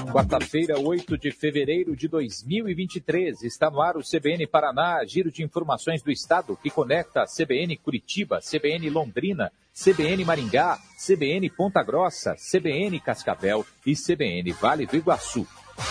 Quarta-feira, 8 de fevereiro de 2023, está no ar o CBN Paraná, giro de informações do estado que conecta a CBN Curitiba, CBN Londrina, CBN Maringá, CBN Ponta Grossa, CBN Cascavel e CBN Vale do Iguaçu.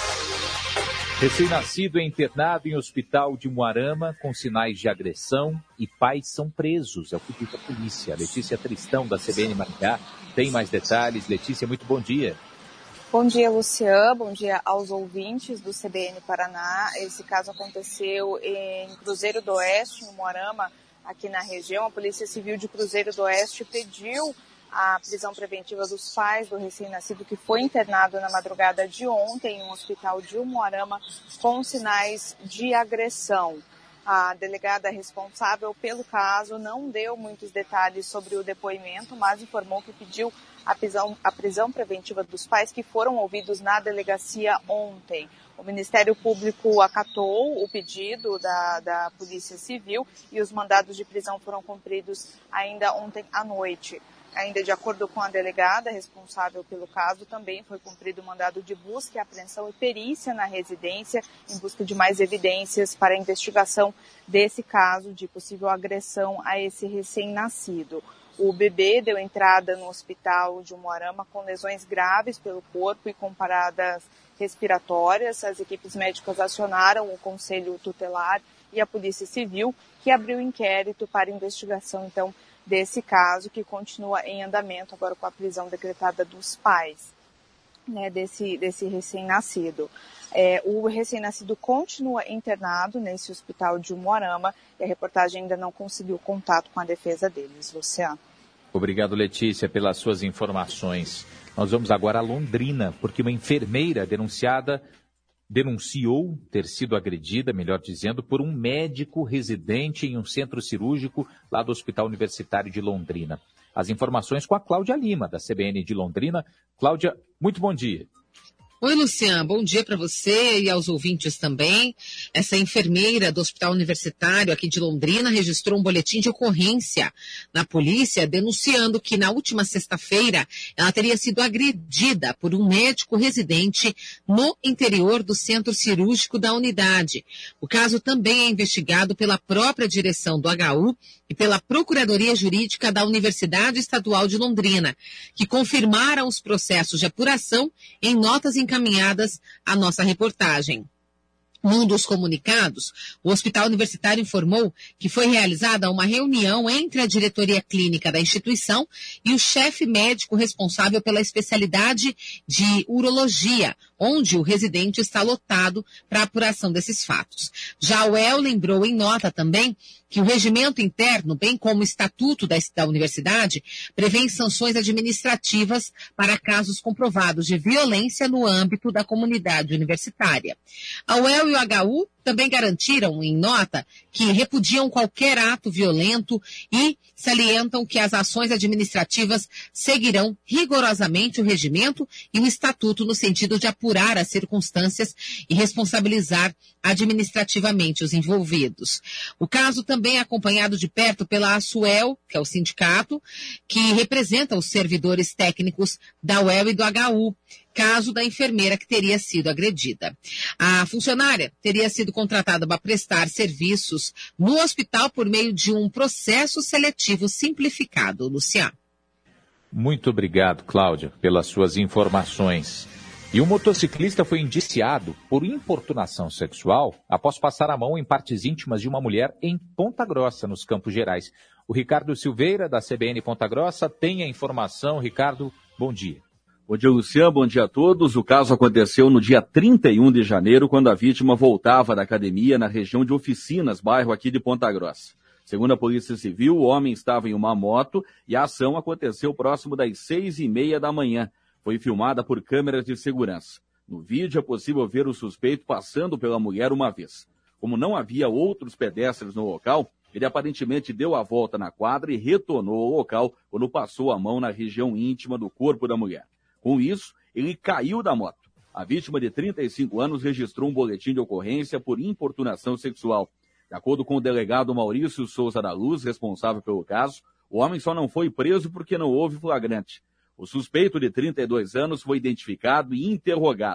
Recém-nascido é internado em hospital de Umuarama com sinais de agressão e pais são presos, é o que diz a polícia. Letícia Tristão, da CBN Maringá, tem mais detalhes. Letícia, muito bom dia. Bom dia, Luciano. Bom dia aos ouvintes do CBN Paraná. Esse caso aconteceu em Cruzeiro do Oeste, em Umuarama, aqui na região. A Polícia Civil de Cruzeiro do Oeste pediu a prisão preventiva dos pais do recém-nascido que foi internado na madrugada de ontem em um hospital de Umuarama com sinais de agressão. A delegada responsável pelo caso não deu muitos detalhes sobre o depoimento, mas informou que pediu a prisão preventiva dos pais que foram ouvidos na delegacia ontem. O Ministério Público acatou o pedido da Polícia Civil e os mandados de prisão foram cumpridos ainda ontem à noite. Ainda de acordo com a delegada responsável pelo caso, também foi cumprido o mandado de busca e apreensão e perícia na residência em busca de mais evidências para a investigação desse caso de possível agressão a esse recém-nascido. O bebê deu entrada no hospital de Umuarama com lesões graves pelo corpo e com paradas respiratórias. As equipes médicas acionaram o Conselho Tutelar e a Polícia Civil, que abriu inquérito para investigação, então, desse caso, que continua em andamento agora com a prisão decretada dos pais, né, desse recém-nascido. O recém-nascido continua internado nesse hospital de Umuarama e a reportagem ainda não conseguiu contato com a defesa deles. Luciano. Obrigado, Letícia, pelas suas informações. Nós vamos agora a Londrina, porque uma enfermeira denunciou ter sido agredida, melhor dizendo, por um médico residente em um centro cirúrgico lá do Hospital Universitário de Londrina. As informações com a Cláudia Lima, da CBN de Londrina. Cláudia, muito bom dia. Oi, Luciano, bom dia para você e aos ouvintes também. Essa enfermeira do Hospital Universitário aqui de Londrina registrou um boletim de ocorrência na polícia denunciando que na última sexta-feira ela teria sido agredida por um médico residente no interior do centro cirúrgico da unidade. O caso também é investigado pela própria direção do HU e pela Procuradoria Jurídica da Universidade Estadual de Londrina, que confirmaram os processos de apuração em notas encaminhadas à nossa reportagem. Num dos comunicados, o Hospital Universitário informou que foi realizada uma reunião entre a diretoria clínica da instituição e o chefe médico responsável pela especialidade de urologia, onde o residente está lotado para a apuração desses fatos. Já a UEL lembrou em nota também que o regimento interno, bem como o estatuto da universidade, prevê sanções administrativas para casos comprovados de violência no âmbito da comunidade universitária. A UEL e o HU também garantiram em nota que repudiam qualquer ato violento e salientam que as ações administrativas seguirão rigorosamente o regimento e o estatuto no sentido de apurar as circunstâncias e responsabilizar administrativamente os envolvidos. O caso também é acompanhado de perto pela ASUEL, que é o sindicato, que representa os servidores técnicos da UEL e do HU, caso da enfermeira que teria sido agredida. A funcionária teria sido contratada para prestar serviços no hospital por meio de um processo seletivo simplificado. Luciano. Muito obrigado, Cláudia, pelas suas informações. E um motociclista foi indiciado por importunação sexual após passar a mão em partes íntimas de uma mulher em Ponta Grossa, nos Campos Gerais. O Ricardo Silveira, da CBN Ponta Grossa, tem a informação. Ricardo, bom dia. Bom dia, Luciano. Bom dia a todos. O caso aconteceu no dia 31 de janeiro, quando a vítima voltava da academia na região de Oficinas, bairro aqui de Ponta Grossa. Segundo a Polícia Civil, o homem estava em uma moto e a ação aconteceu próximo das 6h30 da manhã. Foi filmada por câmeras de segurança. No vídeo é possível ver o suspeito passando pela mulher uma vez. Como não havia outros pedestres no local, ele aparentemente deu a volta na quadra e retornou ao local quando passou a mão na região íntima do corpo da mulher. Com isso, ele caiu da moto. A vítima de 35 anos registrou um boletim de ocorrência por importunação sexual. De acordo com o delegado Maurício Souza da Luz, responsável pelo caso, o homem só não foi preso porque não houve flagrante. O suspeito de 32 anos foi identificado e interrogado.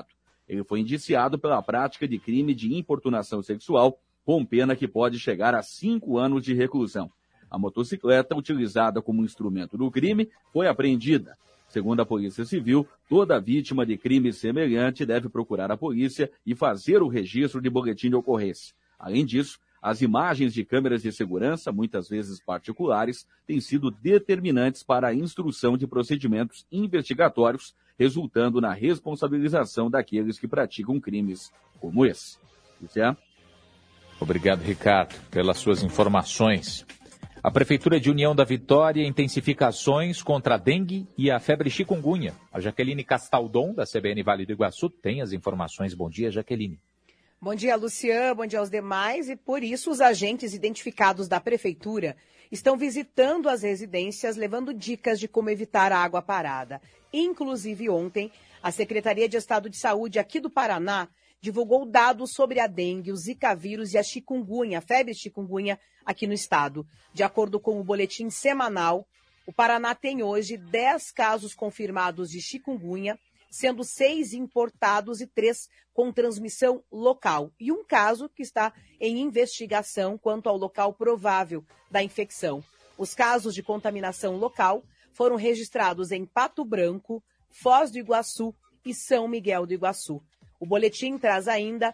Ele foi indiciado pela prática de crime de importunação sexual, com pena que pode chegar a 5 anos de reclusão. A motocicleta, utilizada como instrumento do crime, foi apreendida. Segundo a Polícia Civil, toda vítima de crime semelhante deve procurar a polícia e fazer o registro de boletim de ocorrência. Além disso, as imagens de câmeras de segurança, muitas vezes particulares, têm sido determinantes para a instrução de procedimentos investigatórios, resultando na responsabilização daqueles que praticam crimes como esse. Luciano? Obrigado, Ricardo, pelas suas informações. A Prefeitura de União da Vitória intensifica ações contra a dengue e a febre chikungunya. A Jaqueline Castaldon, da CBN Vale do Iguaçu, tem as informações. Bom dia, Jaqueline. Bom dia, Luciano. Bom dia aos demais. E por isso, os agentes identificados da Prefeitura estão visitando as residências, levando dicas de como evitar a água parada. Inclusive, ontem, a Secretaria de Estado de Saúde aqui do Paraná divulgou dados sobre a dengue, o zika vírus e a chikungunya, a febre chikungunya aqui no estado. De acordo com o boletim semanal, o Paraná tem hoje 10 casos confirmados de chikungunya, sendo 6 importados e 3 com transmissão local. E um caso que está em investigação quanto ao local provável da infecção. Os casos de contaminação local foram registrados em Pato Branco, Foz do Iguaçu e São Miguel do Iguaçu. O boletim traz ainda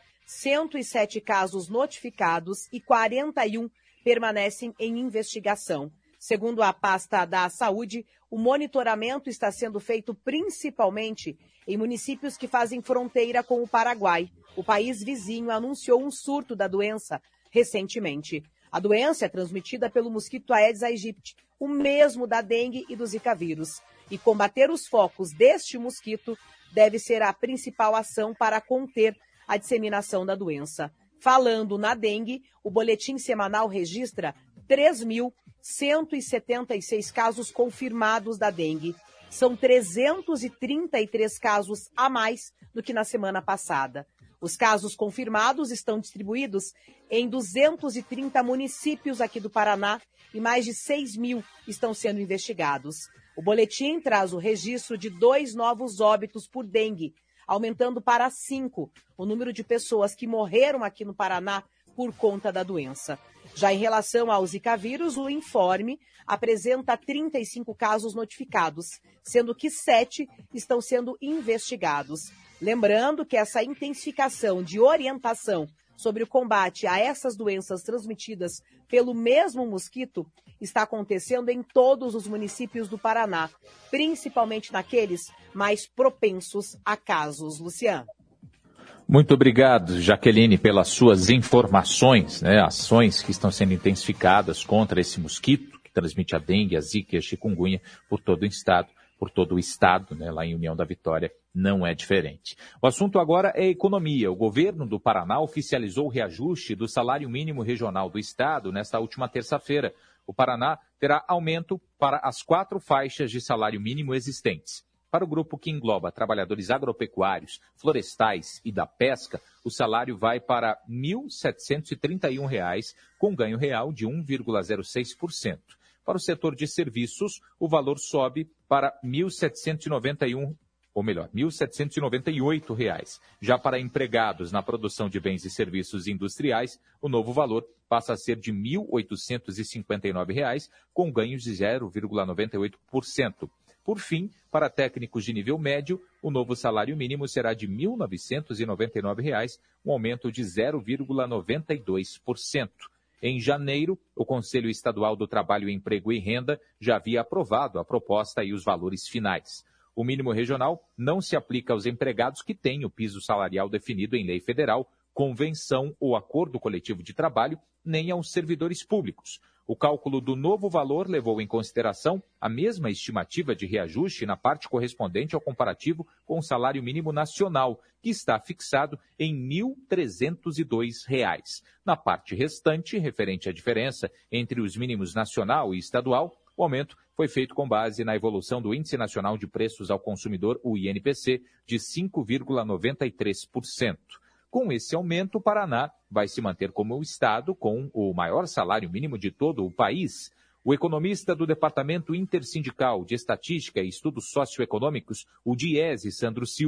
107 casos notificados e 41 permanecem em investigação. Segundo a pasta da Saúde, o monitoramento está sendo feito principalmente em municípios que fazem fronteira com o Paraguai. O país vizinho anunciou um surto da doença recentemente. A doença é transmitida pelo mosquito Aedes aegypti, o mesmo da dengue e do zika vírus. E combater os focos deste mosquito deve ser a principal ação para conter a disseminação da doença. Falando na dengue, o boletim semanal registra 3.176 casos confirmados da dengue. São 333 casos a mais do que na semana passada. Os casos confirmados estão distribuídos em 230 municípios aqui do Paraná e mais de 6.000 estão sendo investigados. O boletim traz o registro de 2 novos óbitos por dengue, aumentando para 5 o número de pessoas que morreram aqui no Paraná por conta da doença. Já em relação ao zika vírus, o informe apresenta 35 casos notificados, sendo que 7 estão sendo investigados. Lembrando que essa intensificação de orientação sobre o combate a essas doenças transmitidas pelo mesmo mosquito está acontecendo em todos os municípios do Paraná, principalmente naqueles mais propensos a casos. Luciano. Muito obrigado, Jaqueline, pelas suas informações, ações que estão sendo intensificadas contra esse mosquito que transmite a dengue, a zika e a chikungunya por todo o estado. Lá em União da Vitória não é diferente. O assunto agora é economia. O governo do Paraná oficializou o reajuste do salário mínimo regional do estado nesta última terça-feira. O Paraná terá aumento para as 4 faixas de salário mínimo existentes. Para o grupo que engloba trabalhadores agropecuários, florestais e da pesca, o salário vai para R$ 1.731, com ganho real de 1,06%. Para o setor de serviços, o valor sobe para R$ 1.798. Já para empregados na produção de bens e serviços industriais, o novo valor passa a ser de R$ 1.859, com ganhos de 0,98%. Por fim, para técnicos de nível médio, o novo salário mínimo será de R$ 1.999, um aumento de 0,92%. Em janeiro, o Conselho Estadual do Trabalho, Emprego e Renda já havia aprovado a proposta e os valores finais. O mínimo regional não se aplica aos empregados que têm o piso salarial definido em lei federal, convenção ou acordo coletivo de trabalho, nem aos servidores públicos. O cálculo do novo valor levou em consideração a mesma estimativa de reajuste na parte correspondente ao comparativo com o salário mínimo nacional, que está fixado em R$ 1.302. Na parte restante, referente à diferença entre os mínimos nacional e estadual, o aumento foi feito com base na evolução do Índice Nacional de Preços ao Consumidor, o INPC, de 5,93%. Com esse aumento, o Paraná vai se manter como o estado com o maior salário mínimo de todo o país. O economista do Departamento Intersindical de Estatística e Estudos Socioeconômicos, o DIESE, Sandro Silva,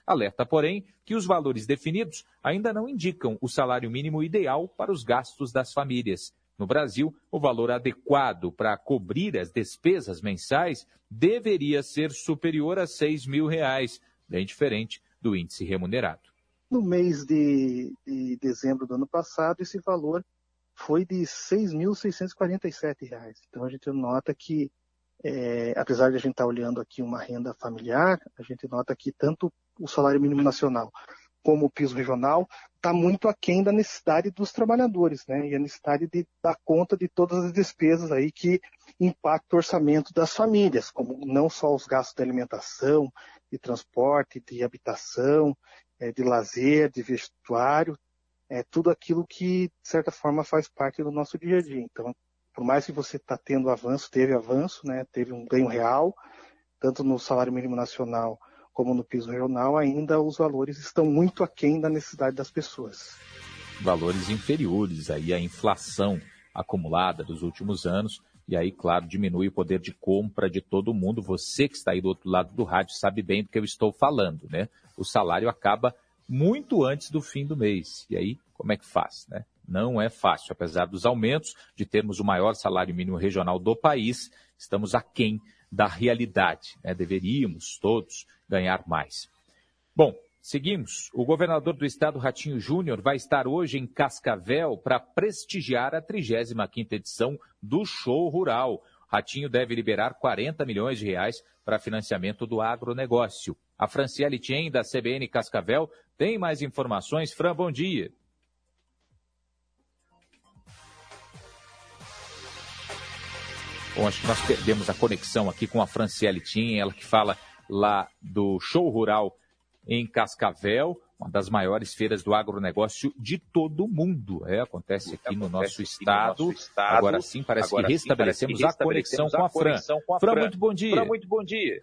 Alerta, porém, que os valores definidos ainda não indicam o salário mínimo ideal para os gastos das famílias. No Brasil, o valor adequado para cobrir as despesas mensais deveria ser superior a R$ 6.000, bem diferente do índice remunerado. No mês de dezembro do ano passado, esse valor foi de R$ 6.647. Então, a gente nota que, apesar de a gente estar olhando aqui uma renda familiar, a gente nota que tanto o salário mínimo nacional como o piso regional está muito aquém da necessidade dos trabalhadores, né? E a necessidade de dar conta de todas as despesas aí que impactam o orçamento das famílias, como não só os gastos de alimentação, de transporte, de habitação, de lazer, de vestuário, tudo aquilo que, de certa forma, faz parte do nosso dia a dia. Então, por mais que você está tendo avanço, né? Teve um ganho real, tanto no salário mínimo nacional como no piso regional, ainda os valores estão muito aquém da necessidade das pessoas. Valores inferiores aí à inflação acumulada dos últimos anos, e aí, claro, diminui o poder de compra de todo mundo. Você que está aí do outro lado do rádio sabe bem do que eu estou falando, né? O salário acaba muito antes do fim do mês. E aí, como é que faz, né? Não é fácil. Apesar dos aumentos, de termos o maior salário mínimo regional do país, estamos aquém da realidade, né? Deveríamos todos ganhar mais. Bom, seguimos. O governador do estado, Ratinho Júnior, vai estar hoje em Cascavel para prestigiar a 35ª edição do Show Rural. Ratinho deve liberar R$40 milhões para financiamento do agronegócio. A Franciele Tien, da CBN Cascavel, tem mais informações. Fran, bom dia. Bom, acho que nós perdemos a conexão aqui com a Franciele Tien, ela que fala lá do Show Rural em Cascavel, uma das maiores feiras do agronegócio de todo o mundo. Acontece aqui no nosso estado. Agora sim, parece que restabelecemos a conexão com a Fran. Fran, muito bom dia. Muito bom dia.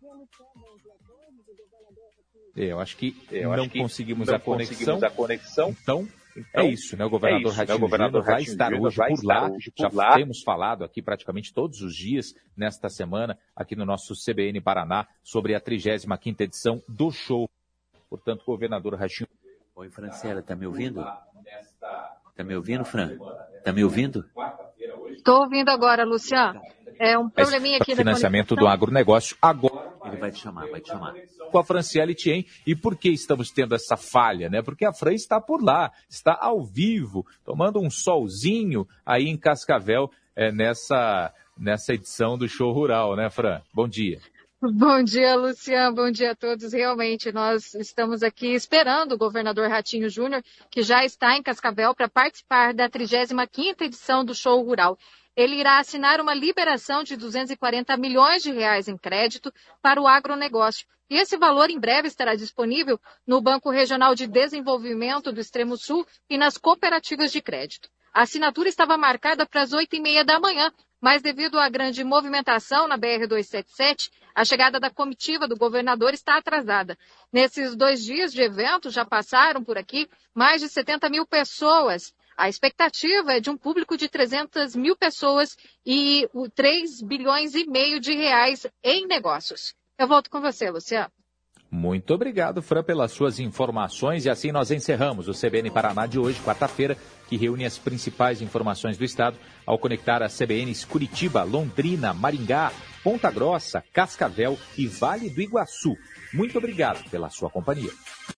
Eu acho que não conseguimos a conexão. Então, é isso, né? O governador Ratinho Júnior vai estar hoje por lá. Já temos falado aqui praticamente todos os dias nesta semana, aqui no nosso CBN Paraná, sobre a 35ª edição do show. Portanto, o governador Ratinho... Oi, Franciela, tá me ouvindo? Tá me ouvindo, Fran? Tá me ouvindo? Estou ouvindo agora, Luciano. É um probleminha aqui da financiamento do agronegócio agora. Ele vai te chamar. Com a Franciele Tien. E por que estamos tendo essa falha, né? Porque a Fran está por lá, está ao vivo, tomando um solzinho aí em Cascavel, nessa edição do Show Rural, né, Fran? Bom dia. Bom dia, Luciano. Bom dia a todos. Realmente, nós estamos aqui esperando o governador Ratinho Júnior, que já está em Cascavel, para participar da 35ª edição do Show Rural. Ele irá assinar uma liberação de R$240 milhões em crédito para o agronegócio. E esse valor em breve estará disponível no Banco Regional de Desenvolvimento do Extremo Sul e nas cooperativas de crédito. A assinatura estava marcada para as 8h30 da manhã, mas devido à grande movimentação na BR-277, a chegada da comitiva do governador está atrasada. Nesses 2 dias de evento, já passaram por aqui mais de 70 mil pessoas. A expectativa é de um público de 300 mil pessoas e R$3,5 bilhões em negócios. Eu volto com você, Luciano. Muito obrigado, Fran, pelas suas informações. E assim nós encerramos o CBN Paraná de hoje, quarta-feira, que reúne as principais informações do estado ao conectar as CBNs Curitiba, Londrina, Maringá, Ponta Grossa, Cascavel e Vale do Iguaçu. Muito obrigado pela sua companhia.